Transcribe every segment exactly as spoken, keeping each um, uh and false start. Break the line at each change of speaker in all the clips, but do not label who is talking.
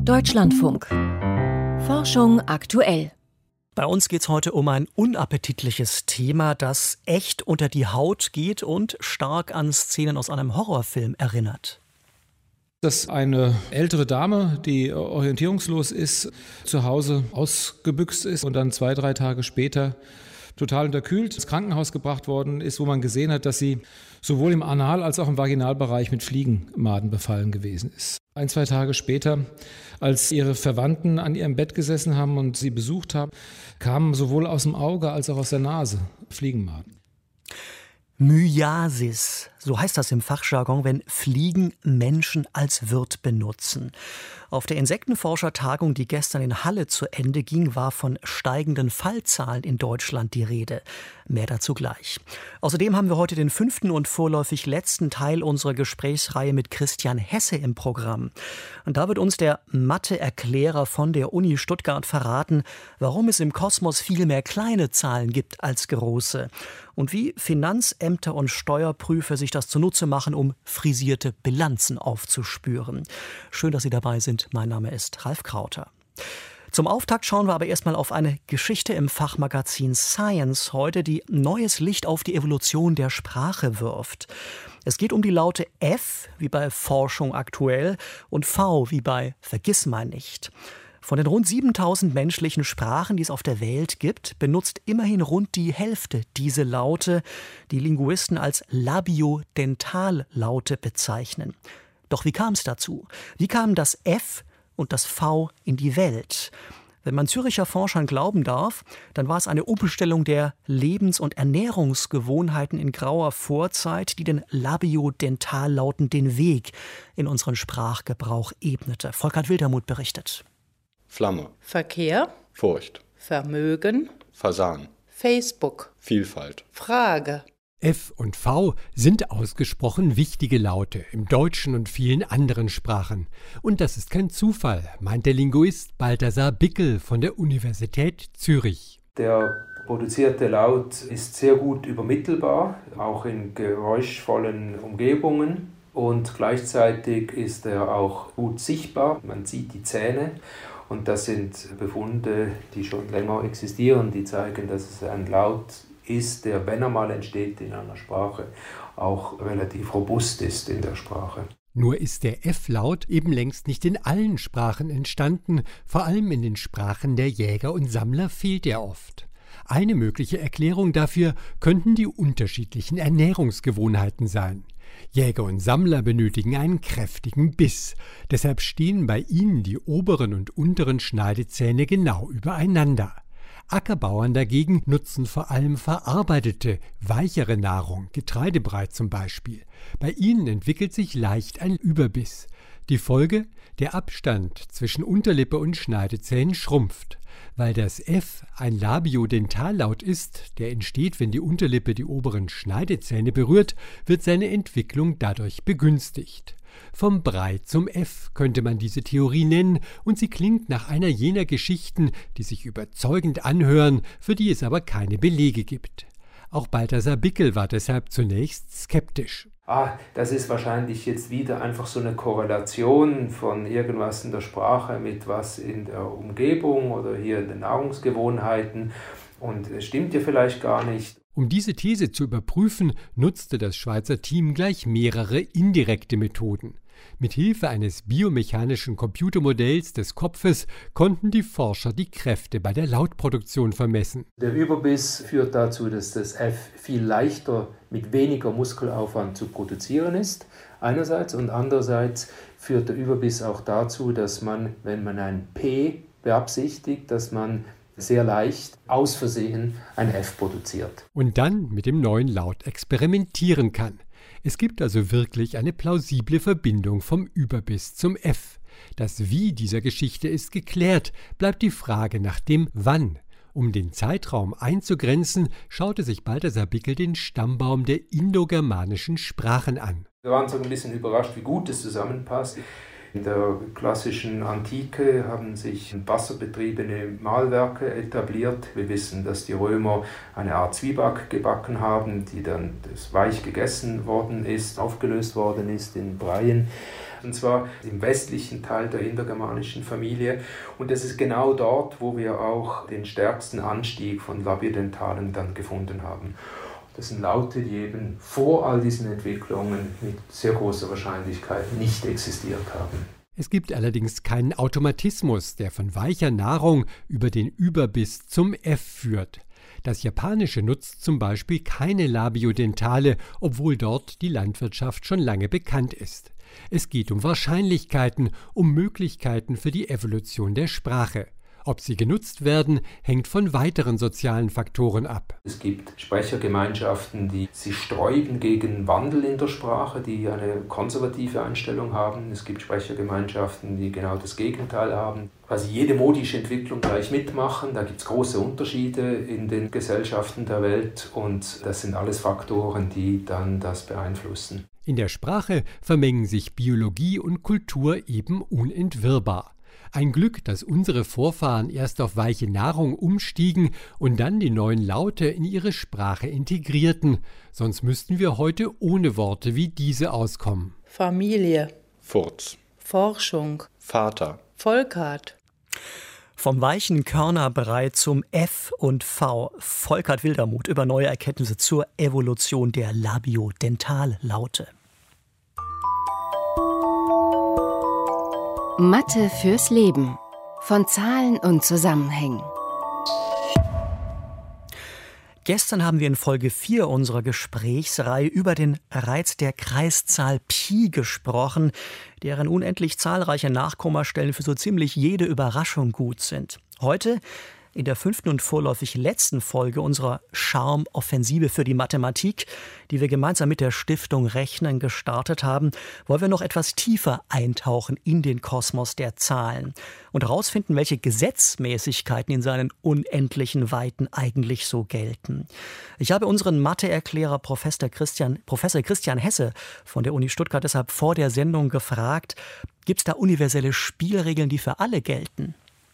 Deutschlandfunk. Forschung aktuell.
Bei uns geht es heute um ein unappetitliches Thema, das echt unter die Haut geht und stark an Szenen aus einem Horrorfilm erinnert.
Das ist eine ältere Dame, die orientierungslos ist, zu Hause ausgebüxt ist und dann zwei, drei Tage später total unterkühlt ins Krankenhaus gebracht worden ist, wo man gesehen hat, dass sie sowohl im Anal- als auch im Vaginalbereich mit Fliegenmaden befallen gewesen ist. Ein, zwei Tage später, als ihre Verwandten an ihrem Bett gesessen haben und sie besucht haben, kamen sowohl aus dem Auge als auch aus der Nase Fliegenmaden.
Myiasis, so heißt das im Fachjargon, wenn Fliegen Menschen als Wirt benutzen. Auf der Insektenforschertagung, die gestern in Halle zu Ende ging, war von steigenden Fallzahlen in Deutschland die Rede. Mehr dazu gleich. Außerdem haben wir heute den fünften und vorläufig letzten Teil unserer Gesprächsreihe mit Christian Hesse im Programm. Und da wird uns der Mathe-Erklärer von der Uni Stuttgart verraten, warum es im Kosmos viel mehr kleine Zahlen gibt als große. Und wie Finanzämter und Steuerprüfer sich das zunutze machen, um frisierte Bilanzen aufzuspüren. Schön, dass Sie dabei sind. Mein Name ist Ralf Krauter. Zum Auftakt schauen wir aber erstmal auf eine Geschichte im Fachmagazin Science heute, die neues Licht auf die Evolution der Sprache wirft. Es geht um die Laute F, wie bei Forschung aktuell, und V, wie bei Vergissmeinnicht. Von den rund siebentausend menschlichen Sprachen, die es auf der Welt gibt, benutzt immerhin rund die Hälfte diese Laute, die Linguisten als Labiodental-Laute bezeichnen. Doch wie kam es dazu? Wie kamen das F und das V in die Welt? Wenn man Züricher Forschern glauben darf, dann war es eine Umstellung der Lebens- und Ernährungsgewohnheiten in grauer Vorzeit, die den Labiodental-Lauten den Weg in unseren Sprachgebrauch ebnete. Volkert Wildermuth berichtet.
Flamme.
Verkehr.
Furcht.
Vermögen.
Fasan.
Facebook.
Vielfalt.
Frage.
F und V sind ausgesprochen wichtige Laute im Deutschen und vielen anderen Sprachen. Und das ist kein Zufall, meint der Linguist Balthasar Bickel von der Universität Zürich.
Der produzierte Laut ist sehr gut übermittelbar, auch in geräuschvollen Umgebungen. Und gleichzeitig ist er auch gut sichtbar. Man sieht die Zähne. Und das sind Befunde, die schon länger existieren, die zeigen, dass es ein Laut ist, der, wenn er mal entsteht in einer Sprache, auch relativ robust ist in der Sprache.
Nur ist der F-Laut eben längst nicht in allen Sprachen entstanden. Vor allem in den Sprachen der Jäger und Sammler fehlt er oft. Eine mögliche Erklärung dafür könnten die unterschiedlichen Ernährungsgewohnheiten sein. Jäger und Sammler benötigen einen kräftigen Biss. Deshalb stehen bei ihnen die oberen und unteren Schneidezähne genau übereinander. Ackerbauern dagegen nutzen vor allem verarbeitete, weichere Nahrung, Getreidebrei zum Beispiel. Bei ihnen entwickelt sich leicht ein Überbiss. Die Folge? Der Abstand zwischen Unterlippe und Schneidezähnen schrumpft. Weil das F ein Labiodental-Laut ist, der entsteht, wenn die Unterlippe die oberen Schneidezähne berührt, wird seine Entwicklung dadurch begünstigt. Vom Brei zum F könnte man diese Theorie nennen, und sie klingt nach einer jener Geschichten, die sich überzeugend anhören, für die es aber keine Belege gibt. Auch Balthasar Bickel war deshalb zunächst skeptisch.
Ah, das ist wahrscheinlich jetzt wieder einfach so eine Korrelation von irgendwas in der Sprache mit was in der Umgebung oder hier in den Nahrungsgewohnheiten, und es stimmt ja vielleicht gar nicht.
Um diese These zu überprüfen, nutzte das Schweizer Team gleich mehrere indirekte Methoden. Mit Hilfe eines biomechanischen Computermodells des Kopfes konnten die Forscher die Kräfte bei der Lautproduktion vermessen.
Der Überbiss führt dazu, dass das F viel leichter mit weniger Muskelaufwand zu produzieren ist, einerseits, und andererseits führt der Überbiss auch dazu, dass man, wenn man ein P beabsichtigt, dass man sehr leicht aus Versehen ein F produziert.
Und dann mit dem neuen Laut experimentieren kann. Es gibt also wirklich eine plausible Verbindung vom Überbiss zum F. Das Wie dieser Geschichte ist geklärt, bleibt die Frage nach dem Wann. Um den Zeitraum einzugrenzen, schaute sich Balthasar Bickel den Stammbaum der indogermanischen Sprachen an.
Wir waren so ein bisschen überrascht, wie gut es zusammenpasst. In der klassischen Antike haben sich wasserbetriebene Mahlwerke etabliert. Wir wissen, dass die Römer eine Art Zwieback gebacken haben, die dann das weich gegessen worden ist, aufgelöst worden ist in Breien. und zwar im westlichen Teil der indogermanischen Familie. Und das ist genau dort, wo wir auch den stärksten Anstieg von Labiodentalen dann gefunden haben. Das sind Laute, die eben vor all diesen Entwicklungen mit sehr großer Wahrscheinlichkeit nicht existiert haben.
Es gibt allerdings keinen Automatismus, der von weicher Nahrung über den Überbiss zum F führt. Das Japanische nutzt zum Beispiel keine Labiodentale, obwohl dort die Landwirtschaft schon lange bekannt ist. Es geht um Wahrscheinlichkeiten, um Möglichkeiten für die Evolution der Sprache. Ob sie genutzt werden, hängt von weiteren sozialen Faktoren ab.
Es gibt Sprechergemeinschaften, die sich sträuben gegen Wandel in der Sprache, die eine konservative Einstellung haben. Es gibt Sprechergemeinschaften, die genau das Gegenteil haben. Quasi jede modische Entwicklung gleich mitmachen. Da gibt es große Unterschiede in den Gesellschaften der Welt und das sind alles Faktoren, die dann das beeinflussen.
In der Sprache vermengen sich Biologie und Kultur eben unentwirrbar. Ein Glück, dass unsere Vorfahren erst auf weiche Nahrung umstiegen und dann die neuen Laute in ihre Sprache integrierten. Sonst müssten wir heute ohne Worte wie diese auskommen.
Familie.
Furz.
Forschung.
Vater.
Volkart.
Vom weichen Körnerbrei zum F und V. Volkart Wildermuth über neue Erkenntnisse zur Evolution der Labiodentallaute.
Mathe fürs Leben. Von Zahlen und Zusammenhängen.
Gestern haben wir in Folge vier unserer Gesprächsreihe über den Reiz der Kreiszahl Pi gesprochen, deren unendlich zahlreiche Nachkommastellen für so ziemlich jede Überraschung gut sind. Heute, in der fünften und vorläufig letzten Folge unserer Charme-Offensive für die Mathematik, die wir gemeinsam mit der Stiftung Rechnen gestartet haben, wollen wir noch etwas tiefer eintauchen in den Kosmos der Zahlen und herausfinden, welche Gesetzmäßigkeiten in seinen unendlichen Weiten eigentlich so gelten. Ich habe unseren Mathe-Erklärer Professor Christian, Professor Christian Hesse von der Uni Stuttgart deshalb vor der Sendung gefragt, gibt es da universelle Spielregeln, die für alle gelten?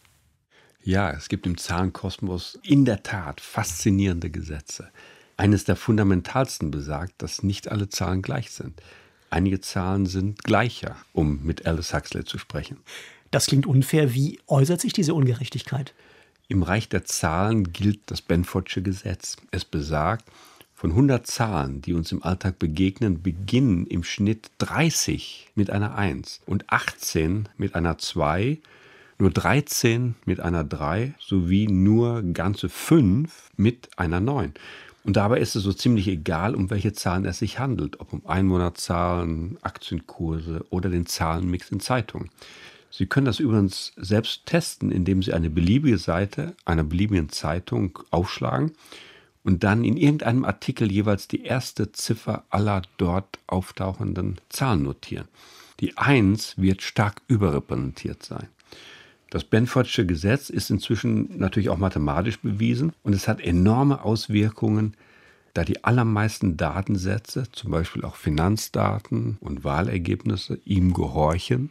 Ja, es gibt im Zahlenkosmos in der Tat faszinierende Gesetze. Eines der fundamentalsten besagt, dass nicht alle Zahlen gleich sind. Einige Zahlen sind gleicher, um mit Aldous Huxley zu sprechen.
Das klingt unfair. Wie äußert sich diese Ungerechtigkeit?
Im Reich der Zahlen gilt das Benfordsche Gesetz. Es besagt, von hundert Zahlen, die uns im Alltag begegnen, beginnen im Schnitt dreißig mit einer eins und achtzehn mit einer zwei, nur dreizehn mit einer drei sowie nur ganze fünf mit einer neun. Und dabei ist es so ziemlich egal, um welche Zahlen es sich handelt, ob um Einwohnerzahlen, Aktienkurse oder den Zahlenmix in Zeitungen. Sie können das übrigens selbst testen, indem Sie eine beliebige Seite einer beliebigen Zeitung aufschlagen und dann in irgendeinem Artikel jeweils die erste Ziffer aller dort auftauchenden Zahlen notieren. Die eins wird stark überrepräsentiert sein. Das Benfordsche Gesetz ist inzwischen natürlich auch mathematisch bewiesen und es hat enorme Auswirkungen, da die allermeisten Datensätze, zum Beispiel auch Finanzdaten und Wahlergebnisse, ihm gehorchen.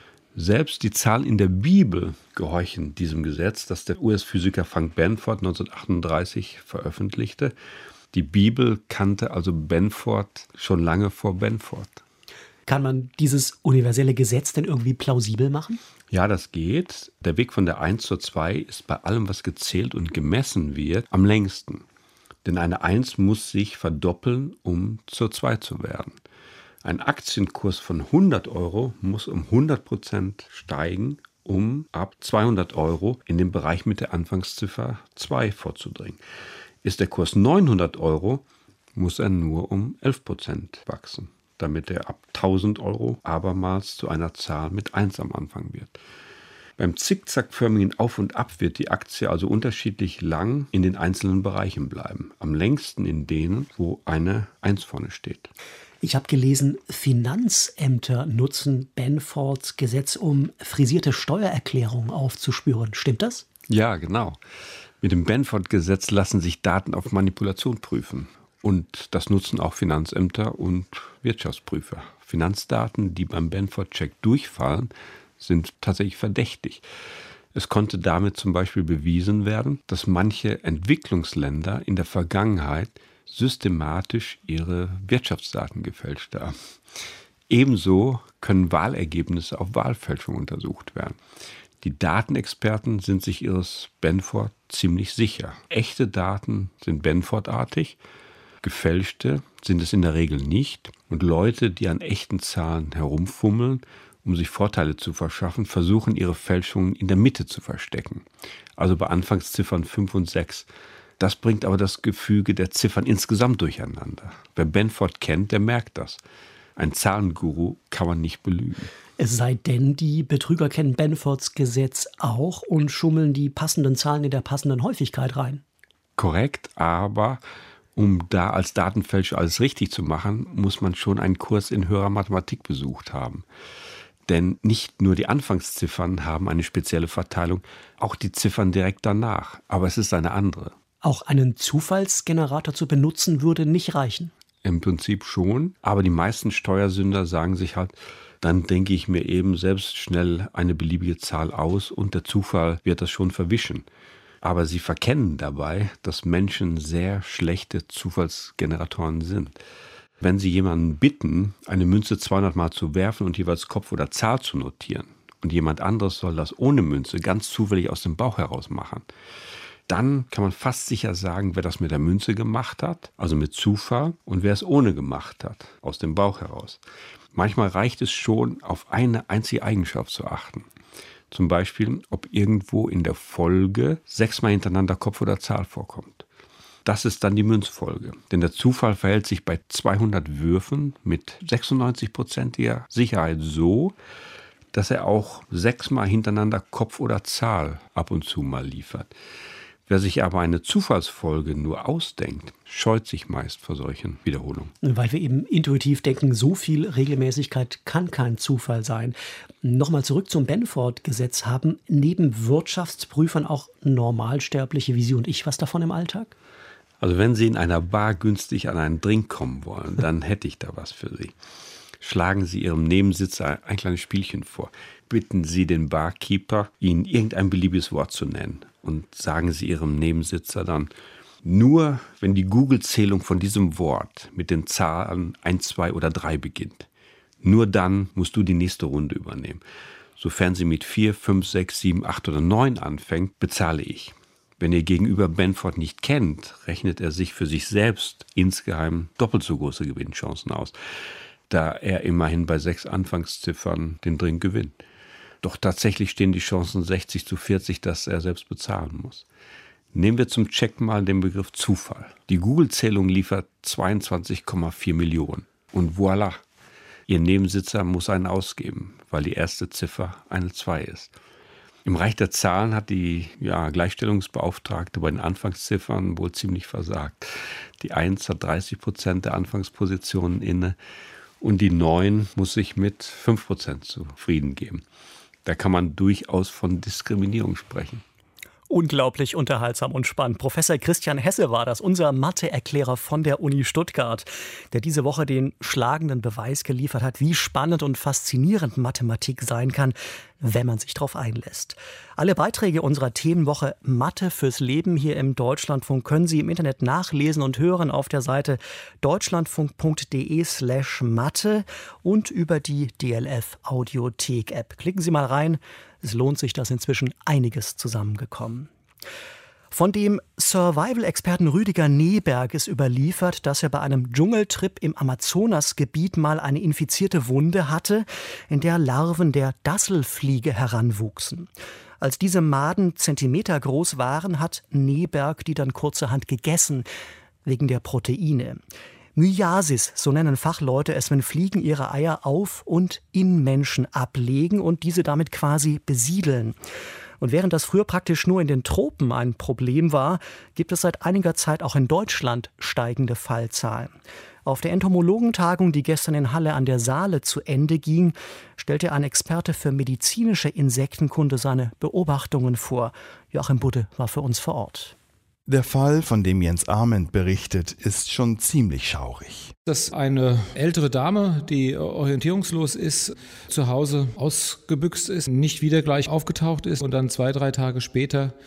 Selbst die Zahlen in der Bibel gehorchen diesem Gesetz, das der U S-Physiker Frank Benford neunzehnhundertachtunddreißig veröffentlichte. Die Bibel kannte also Benford schon lange vor Benford.
Kann man dieses universelle Gesetz denn irgendwie plausibel machen?
Ja, das geht. Der Weg von der eins zur zwei ist bei allem, was gezählt und gemessen wird, am längsten. Denn eine eins muss sich verdoppeln, um zur zwei zu werden. Ein Aktienkurs von hundert Euro muss um hundert Prozent steigen, um ab zweihundert Euro in den Bereich mit der Anfangsziffer zwei vorzudringen. Ist der Kurs neunhundert Euro, muss er nur um elf Prozent wachsen, damit er ab tausend Euro abermals zu einer Zahl mit eins am Anfang wird. Beim zickzackförmigen Auf und Ab wird die Aktie also unterschiedlich lang in den einzelnen Bereichen bleiben. Am längsten in denen, wo eine eins vorne steht.
Ich habe gelesen, Finanzämter nutzen Benfords Gesetz, um frisierte Steuererklärungen aufzuspüren. Stimmt das?
Ja, genau. Mit dem Benford-Gesetz lassen sich Daten auf Manipulation prüfen. Und das nutzen auch Finanzämter und Wirtschaftsprüfer. Finanzdaten, die beim Benford-Check durchfallen, sind tatsächlich verdächtig. Es konnte damit zum Beispiel bewiesen werden, dass manche Entwicklungsländer in der Vergangenheit systematisch ihre Wirtschaftsdaten gefälscht haben. Ebenso können Wahlergebnisse auf Wahlfälschung untersucht werden. Die Datenexperten sind sich ihres Benford ziemlich sicher. Echte Daten sind Benford-artig, gefälschte sind es in der Regel nicht. Und Leute, die an echten Zahlen herumfummeln, um sich Vorteile zu verschaffen, versuchen ihre Fälschungen in der Mitte zu verstecken. Also bei Anfangsziffern fünf und sechs. Das bringt aber das Gefüge der Ziffern insgesamt durcheinander. Wer Benford kennt, der merkt das. Ein Zahlenguru kann man nicht belügen.
Es sei denn, die Betrüger kennen Benfords Gesetz auch und schummeln die passenden Zahlen in der passenden Häufigkeit rein.
Korrekt, aber um da als Datenfälscher alles richtig zu machen, muss man schon einen Kurs in höherer Mathematik besucht haben. Denn nicht nur die Anfangsziffern haben eine spezielle Verteilung, auch die Ziffern direkt danach. Aber es ist eine andere.
Auch einen Zufallsgenerator zu benutzen, würde nicht reichen.
Im Prinzip schon, aber die meisten Steuersünder sagen sich halt, dann denke ich mir eben selbst schnell eine beliebige Zahl aus und der Zufall wird das schon verwischen. Aber sie verkennen dabei, dass Menschen sehr schlechte Zufallsgeneratoren sind. Wenn sie jemanden bitten, eine Münze zweihundert Mal zu werfen und jeweils Kopf oder Zahl zu notieren und jemand anderes soll das ohne Münze ganz zufällig aus dem Bauch heraus machen, dann kann man fast sicher sagen, wer das mit der Münze gemacht hat, also mit Zufall, und wer es ohne gemacht hat, aus dem Bauch heraus. Manchmal reicht es schon, auf eine einzige Eigenschaft zu achten. Zum Beispiel, ob irgendwo in der Folge sechsmal hintereinander Kopf oder Zahl vorkommt. Das ist dann die Münzfolge. Denn der Zufall verhält sich bei zweihundert Würfen mit sechsundneunzig-prozentiger Sicherheit so, dass er auch sechsmal hintereinander Kopf oder Zahl ab und zu mal liefert. Wer sich aber eine Zufallsfolge nur ausdenkt, scheut sich meist vor solchen Wiederholungen.
Weil wir eben intuitiv denken, so viel Regelmäßigkeit kann kein Zufall sein. Nochmal zurück zum Benford-Gesetz. Haben neben Wirtschaftsprüfern auch Normalsterbliche wie Sie und ich was davon im Alltag?
Also wenn Sie in einer Bar günstig an einen Drink kommen wollen, dann hätte ich da was für Sie. Schlagen Sie Ihrem Nebensitzer ein kleines Spielchen vor. Bitten Sie den Barkeeper, Ihnen irgendein beliebiges Wort zu nennen. Und sagen Sie Ihrem Nebensitzer dann, nur wenn die Google-Zählung von diesem Wort mit den Zahlen eins, zwei oder drei beginnt, nur dann musst du die nächste Runde übernehmen. Sofern sie mit vier, fünf, sechs, sieben, acht oder neun anfängt, bezahle ich. Wenn Ihr Gegenüber Benford nicht kennt, rechnet er sich für sich selbst insgeheim doppelt so große Gewinnchancen aus, da er immerhin bei sechs Anfangsziffern den Drink gewinnt. Doch tatsächlich stehen die Chancen sechzig zu vierzig, dass er selbst bezahlen muss. Nehmen wir zum Check mal den Begriff Zufall. Die Google-Zählung liefert zweiundzwanzig Komma vier Millionen. Und voilà, Ihr Nebensitzer muss einen ausgeben, weil die erste Ziffer eine zwei ist. Im Reich der Zahlen hat die ja, Gleichstellungsbeauftragte bei den Anfangsziffern wohl ziemlich versagt. Die eins hat dreißig Prozent der Anfangspositionen inne und die neun muss sich mit fünf Prozent zufrieden geben. Da kann man durchaus von Diskriminierung sprechen.
Unglaublich unterhaltsam und spannend. Professor Christian Hesse war das, unser Mathe-Erklärer von der Uni Stuttgart, der diese Woche den schlagenden Beweis geliefert hat, wie spannend und faszinierend Mathematik sein kann, wenn man sich darauf einlässt. Alle Beiträge unserer Themenwoche Mathe fürs Leben hier im Deutschlandfunk können Sie im Internet nachlesen und hören auf der Seite deutschlandfunk.de slash Mathe und über die D L F Audiothek App. Klicken Sie mal rein. Es lohnt sich, dass inzwischen einiges zusammengekommen. Von dem Survival-Experten Rüdiger Neberg ist überliefert, dass er bei einem Dschungeltrip im Amazonasgebiet mal eine infizierte Wunde hatte, in der Larven der Dasselfliege heranwuchsen. Als diese Maden Zentimeter groß waren, hat Neberg die dann kurzerhand gegessen, wegen der Proteine. Myiasis, so nennen Fachleute es, wenn Fliegen ihre Eier auf und in Menschen ablegen und diese damit quasi besiedeln. Und während das früher praktisch nur in den Tropen ein Problem war, gibt es seit einiger Zeit auch in Deutschland steigende Fallzahlen. Auf der Entomologentagung, die gestern in Halle an der Saale zu Ende ging, stellte ein Experte für medizinische Insektenkunde seine Beobachtungen vor. Joachim Budde war für uns vor Ort.
Der Fall, von dem Jens Arment berichtet, ist schon ziemlich schaurig.
Das ist eine ältere Dame, die orientierungslos ist, zu Hause ausgebüxt ist, nicht wieder gleich aufgetaucht ist und dann zwei, drei Tage später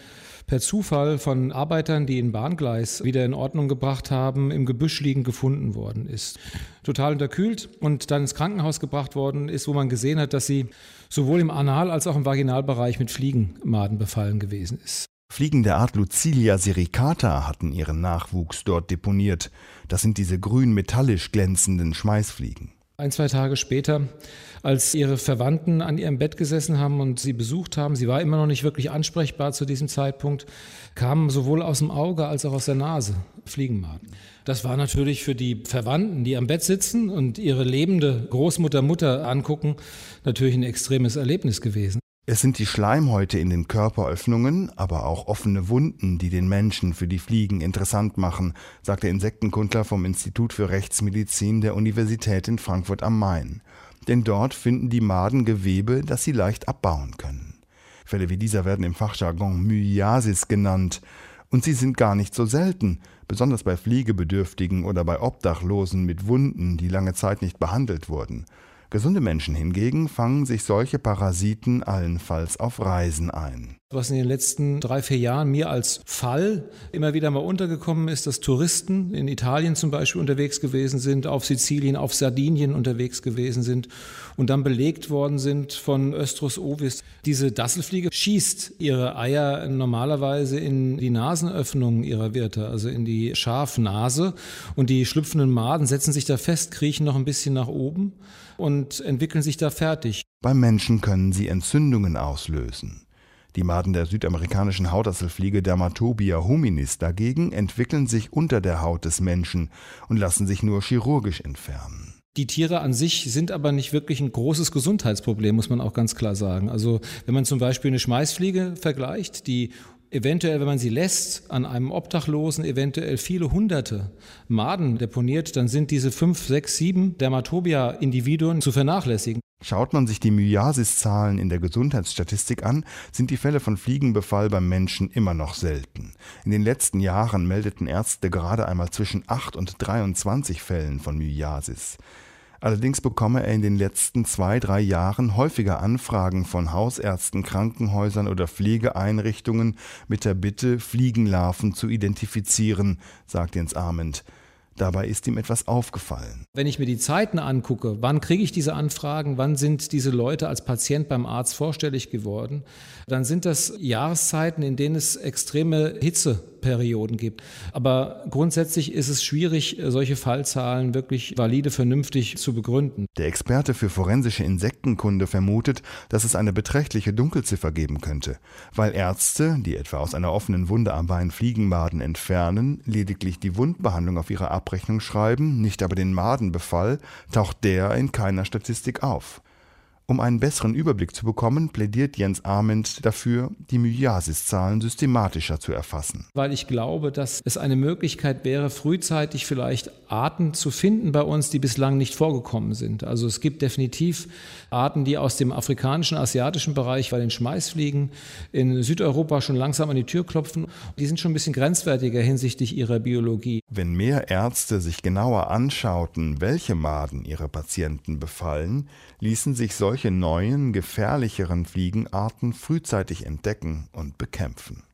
per Zufall von Arbeitern, die ein Bahngleis wieder in Ordnung gebracht haben, im Gebüsch liegend gefunden worden ist. Total unterkühlt und dann ins Krankenhaus gebracht worden ist, wo man gesehen hat, dass sie sowohl im Anal- als auch im Vaginalbereich mit Fliegenmaden befallen gewesen ist.
Fliegen der Art Lucilia sericata hatten ihren Nachwuchs dort deponiert. Das sind diese grün metallisch glänzenden Schmeißfliegen.
Ein, zwei Tage später, als ihre Verwandten an ihrem Bett gesessen haben und sie besucht haben, sie war immer noch nicht wirklich ansprechbar zu diesem Zeitpunkt, kamen sowohl aus dem Auge als auch aus der Nase Fliegenmaden. Das war natürlich für die Verwandten, die am Bett sitzen und ihre lebende Großmutter, Mutter angucken, natürlich ein extremes Erlebnis gewesen.
Es sind die Schleimhäute in den Körperöffnungen, aber auch offene Wunden, die den Menschen für die Fliegen interessant machen, sagt der Insektenkundler vom Institut für Rechtsmedizin der Universität in Frankfurt am Main. Denn dort finden die Maden Gewebe, das sie leicht abbauen können. Fälle wie dieser werden im Fachjargon Myiasis genannt. Und sie sind gar nicht so selten, besonders bei Pflegebedürftigen oder bei Obdachlosen mit Wunden, die lange Zeit nicht behandelt wurden. Gesunde Menschen hingegen fangen sich solche Parasiten allenfalls auf Reisen ein.
Was in den letzten drei, vier Jahren mir als Fall immer wieder mal untergekommen ist, dass Touristen in Italien zum Beispiel unterwegs gewesen sind, auf Sizilien, auf Sardinien unterwegs gewesen sind und dann belegt worden sind von Östrus ovis. Diese Dasselfliege schießt ihre Eier normalerweise in die Nasenöffnungen ihrer Wirte, also in die Schafnase, und die schlüpfenden Maden setzen sich da fest, kriechen noch ein bisschen nach oben und entwickeln sich da fertig.
Beim Menschen können sie Entzündungen auslösen. Die Maden der südamerikanischen Hautdasselfliege Dermatobia hominis dagegen entwickeln sich unter der Haut des Menschen und lassen sich nur chirurgisch entfernen.
Die Tiere an sich sind aber nicht wirklich ein großes Gesundheitsproblem, muss man auch ganz klar sagen. Also wenn man zum Beispiel eine Schmeißfliege vergleicht, die eventuell, wenn man sie lässt, an einem Obdachlosen eventuell viele hunderte Maden deponiert, dann sind diese fünf, sechs, sieben Dermatobia-Individuen zu vernachlässigen.
Schaut man sich die Myiasis-Zahlen in der Gesundheitsstatistik an, sind die Fälle von Fliegenbefall beim Menschen immer noch selten. In den letzten Jahren meldeten Ärzte gerade einmal zwischen acht und dreiundzwanzig Fällen von Myiasis. Allerdings bekomme er in den letzten zwei, drei Jahren häufiger Anfragen von Hausärzten, Krankenhäusern oder Pflegeeinrichtungen mit der Bitte, Fliegenlarven zu identifizieren, sagt Jens Arment. Dabei ist ihm etwas aufgefallen.
Wenn ich mir die Zeiten angucke, wann kriege ich diese Anfragen, wann sind diese Leute als Patient beim Arzt vorstellig geworden, dann sind das Jahreszeiten, in denen es extreme Hitzeperioden gibt. Aber grundsätzlich ist es schwierig, solche Fallzahlen wirklich valide, vernünftig zu begründen.
Der Experte für forensische Insektenkunde vermutet, dass es eine beträchtliche Dunkelziffer geben könnte, weil Ärzte, die etwa aus einer offenen Wunde am Bein Fliegenmaden entfernen, lediglich die Wundbehandlung auf ihre Abrechnung schreiben, nicht aber den Madenbefall, taucht der in keiner Statistik auf. Um einen besseren Überblick zu bekommen, plädiert Jens Arment dafür, die Myiasis-Zahlen systematischer zu erfassen.
Weil ich glaube, dass es eine Möglichkeit wäre, frühzeitig vielleicht Arten zu finden bei uns, die bislang nicht vorgekommen sind. Also es gibt definitiv Arten, die aus dem afrikanischen, asiatischen Bereich bei den Schmeißfliegen in Südeuropa schon langsam an die Tür klopfen. Die sind schon ein bisschen grenzwertiger hinsichtlich ihrer Biologie.
Wenn mehr Ärzte sich genauer anschauten, welche Maden ihre Patienten befallen, ließen sich solche neuen, gefährlicheren Fliegenarten frühzeitig entdecken und bekämpfen.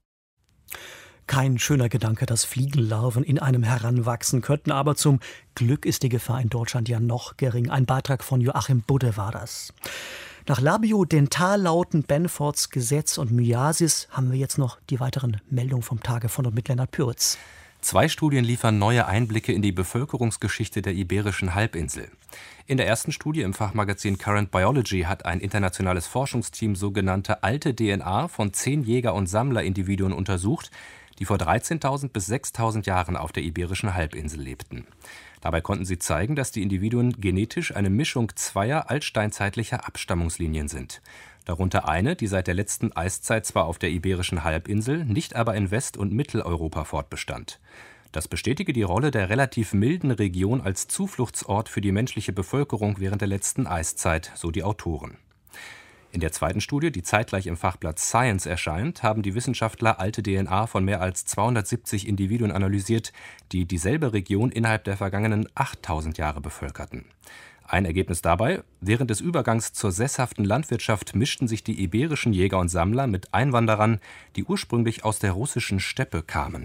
Kein schöner Gedanke, dass Fliegenlarven in einem heranwachsen könnten, aber zum Glück ist die Gefahr in Deutschland ja noch gering. Ein Beitrag von Joachim Budde war das. Nach Labio-Dentallauten, Benfords Gesetz und Myiasis haben wir jetzt noch die weiteren Meldungen vom Tage von und mit Lennart Püritz.
Zwei Studien liefern neue Einblicke in die Bevölkerungsgeschichte der Iberischen Halbinsel. In der ersten Studie im Fachmagazin Current Biology hat ein internationales Forschungsteam sogenannte alte D N A von zehn Jäger- und Sammlerindividuen untersucht, die vor dreizehntausend bis sechstausend Jahren auf der Iberischen Halbinsel lebten. Dabei konnten sie zeigen, dass die Individuen genetisch eine Mischung zweier altsteinzeitlicher Abstammungslinien sind. Darunter eine, die seit der letzten Eiszeit zwar auf der Iberischen Halbinsel, nicht aber in West- und Mitteleuropa fortbestand. Das bestätige die Rolle der relativ milden Region als Zufluchtsort für die menschliche Bevölkerung während der letzten Eiszeit, so die Autoren. In der zweiten Studie, die zeitgleich im Fachblatt Science erscheint, haben die Wissenschaftler alte D N A von mehr als zweihundertsiebzig Individuen analysiert, die dieselbe Region innerhalb der vergangenen achttausend Jahre bevölkerten. Ein Ergebnis dabei: Während des Übergangs zur sesshaften Landwirtschaft mischten sich die iberischen Jäger und Sammler mit Einwanderern, die ursprünglich aus der russischen Steppe kamen.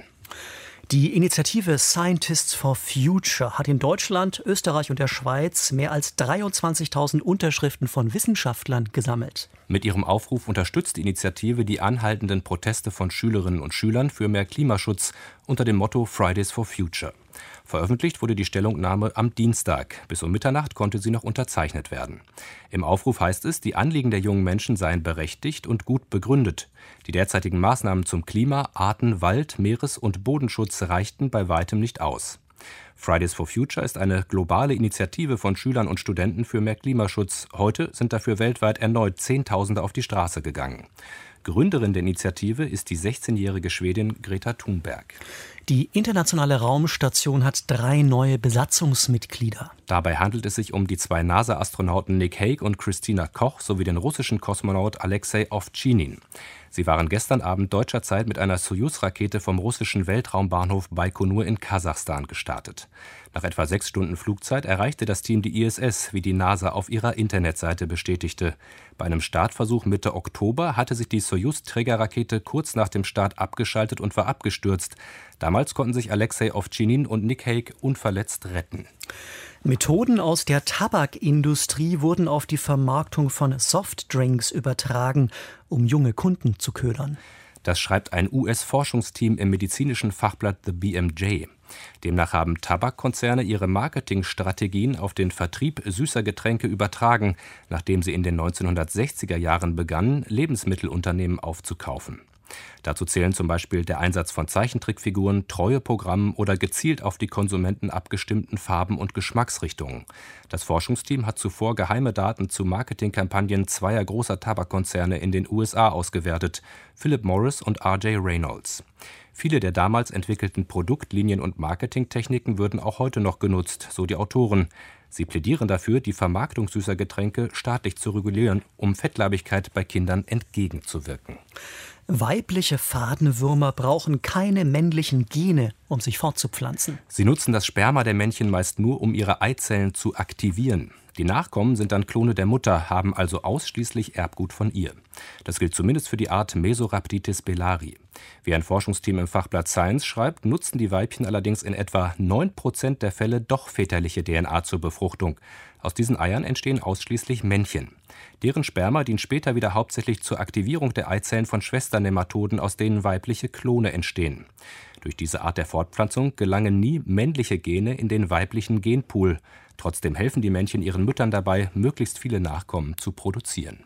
Die Initiative Scientists for Future hat in Deutschland, Österreich und der Schweiz mehr als dreiundzwanzigtausend Unterschriften von Wissenschaftlern gesammelt.
Mit ihrem Aufruf unterstützt die Initiative die anhaltenden Proteste von Schülerinnen und Schülern für mehr Klimaschutz unter dem Motto Fridays for Future. Veröffentlicht wurde die Stellungnahme am Dienstag. Bis um Mitternacht konnte sie noch unterzeichnet werden. Im Aufruf heißt es, die Anliegen der jungen Menschen seien berechtigt und gut begründet. Die derzeitigen Maßnahmen zum Klima-, Arten-, Wald-, Meeres- und Bodenschutz reichten bei weitem nicht aus. Fridays for Future ist eine globale Initiative von Schülern und Studenten für mehr Klimaschutz. Heute sind dafür weltweit erneut Zehntausende auf die Straße gegangen. Gründerin der Initiative ist die sechzehnjährige Schwedin Greta Thunberg.
Die internationale Raumstation hat drei neue Besatzungsmitglieder.
Dabei handelt es sich um die zwei NASA-Astronauten Nick Hague und Christina Koch sowie den russischen Kosmonaut Alexei Ovtchynin. Sie waren gestern Abend deutscher Zeit mit einer Sojus-Rakete vom russischen Weltraumbahnhof Baikonur in Kasachstan gestartet. Nach etwa sechs Stunden Flugzeit erreichte das Team die I S S, wie die NASA auf ihrer Internetseite bestätigte. Bei einem Startversuch Mitte Oktober hatte sich die Sojus-Trägerrakete kurz nach dem Start abgeschaltet und war abgestürzt. Damals konnten sich Alexei Ovtchynin und Nick Hague unverletzt retten.
Methoden aus der Tabakindustrie wurden auf die Vermarktung von Softdrinks übertragen, um junge Kunden zu ködern.
Das schreibt ein U S-Forschungsteam im medizinischen Fachblatt The B M J. Demnach haben Tabakkonzerne ihre Marketingstrategien auf den Vertrieb süßer Getränke übertragen, nachdem sie in den neunzehnhundertsechziger Jahren begannen, Lebensmittelunternehmen aufzukaufen. Dazu zählen zum Beispiel der Einsatz von Zeichentrickfiguren, Treueprogrammen oder gezielt auf die Konsumenten abgestimmten Farben und Geschmacksrichtungen. Das Forschungsteam hat zuvor geheime Daten zu Marketingkampagnen zweier großer Tabakkonzerne in den U S A ausgewertet, Philip Morris und R J Reynolds. Viele der damals entwickelten Produktlinien und Marketingtechniken würden auch heute noch genutzt, so die Autoren. Sie plädieren dafür, die Vermarktung süßer Getränke staatlich zu regulieren, um Fettleibigkeit bei Kindern entgegenzuwirken.
Weibliche Fadenwürmer brauchen keine männlichen Gene, um sich fortzupflanzen.
Sie nutzen das Sperma der Männchen meist nur, um ihre Eizellen zu aktivieren. Die Nachkommen sind dann Klone der Mutter, haben also ausschließlich Erbgut von ihr. Das gilt zumindest für die Art Mesorhabditis bellari. Wie ein Forschungsteam im Fachblatt Science schreibt, nutzen die Weibchen allerdings in etwa neun Prozent der Fälle doch väterliche D N A zur Befruchtung. Aus diesen Eiern entstehen ausschließlich Männchen. Deren Sperma dient später wieder hauptsächlich zur Aktivierung der Eizellen von Schwesternnematoden, aus denen weibliche Klone entstehen. Durch diese Art der Fortpflanzung gelangen nie männliche Gene in den weiblichen Genpool. Trotzdem helfen die Männchen ihren Müttern dabei, möglichst viele Nachkommen zu produzieren.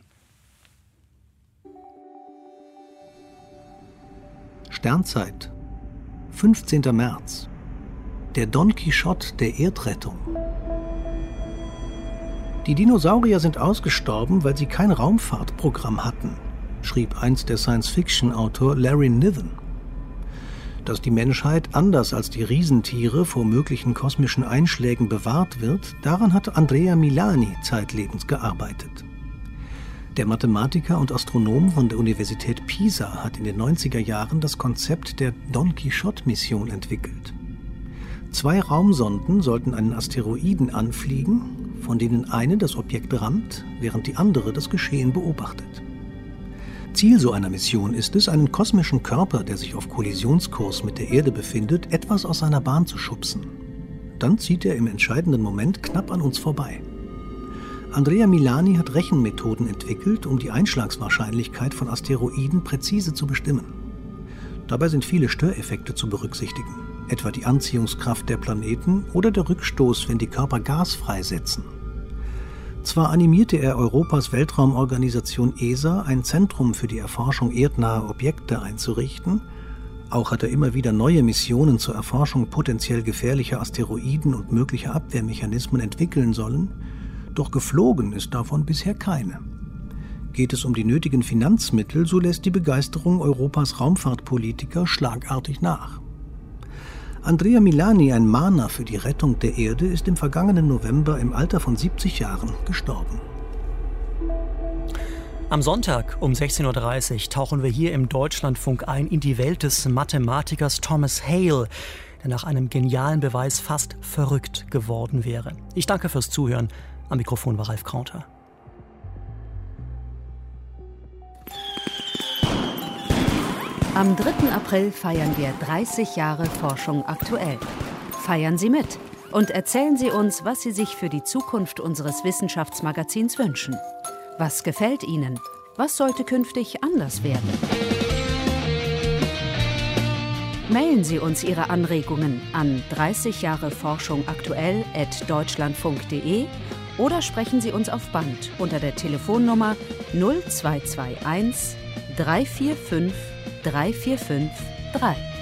Sternzeit, fünfzehnter März. Der Don Quixote der Erdrettung. Die Dinosaurier sind ausgestorben, weil sie kein Raumfahrtprogramm hatten, schrieb einst der Science-Fiction-Autor Larry Niven. Dass die Menschheit anders als die Riesentiere vor möglichen kosmischen Einschlägen bewahrt wird, daran hat Andrea Milani zeitlebens gearbeitet. Der Mathematiker und Astronom von der Universität Pisa hat in den neunziger Jahren das Konzept der Don Quixote-Mission entwickelt. Zwei Raumsonden sollten einen Asteroiden anfliegen, von denen eine das Objekt rammt, während die andere das Geschehen beobachtet. Ziel so einer Mission ist es, einen kosmischen Körper, der sich auf Kollisionskurs mit der Erde befindet, etwas aus seiner Bahn zu schubsen. Dann zieht er im entscheidenden Moment knapp an uns vorbei. Andrea Milani hat Rechenmethoden entwickelt, um die Einschlagswahrscheinlichkeit von Asteroiden präzise zu bestimmen. Dabei sind viele Störeffekte zu berücksichtigen, etwa die Anziehungskraft der Planeten oder der Rückstoß, wenn die Körper Gas freisetzen. Zwar animierte er Europas Weltraumorganisation E S A, ein Zentrum für die Erforschung erdnaher Objekte einzurichten, auch hat er immer wieder neue Missionen zur Erforschung potenziell gefährlicher Asteroiden und möglicher Abwehrmechanismen entwickeln sollen, doch geflogen ist davon bisher keine. Geht es um die nötigen Finanzmittel, so lässt die Begeisterung Europas Raumfahrtpolitiker schlagartig nach. Andrea Milani, ein Mahner für die Rettung der Erde, ist im vergangenen November im Alter von siebzig Jahren gestorben.
Am Sonntag um sechzehn Uhr dreißig tauchen wir hier im Deutschlandfunk ein in die Welt des Mathematikers Thomas Hale, der nach einem genialen Beweis fast verrückt geworden wäre. Ich danke fürs Zuhören. Am Mikrofon war Ralf Krauter.
Am dritten April feiern wir dreißig Jahre Forschung aktuell. Feiern Sie mit und erzählen Sie uns, was Sie sich für die Zukunft unseres Wissenschaftsmagazins wünschen. Was gefällt Ihnen? Was sollte künftig anders werden? Mailen Sie uns Ihre Anregungen an dreißig Jahre Forschung aktuell at deutschlandfunk punkt de oder sprechen Sie uns auf Band unter der Telefonnummer null zwei zwei eins drei vier fünf drei vier fünf drei.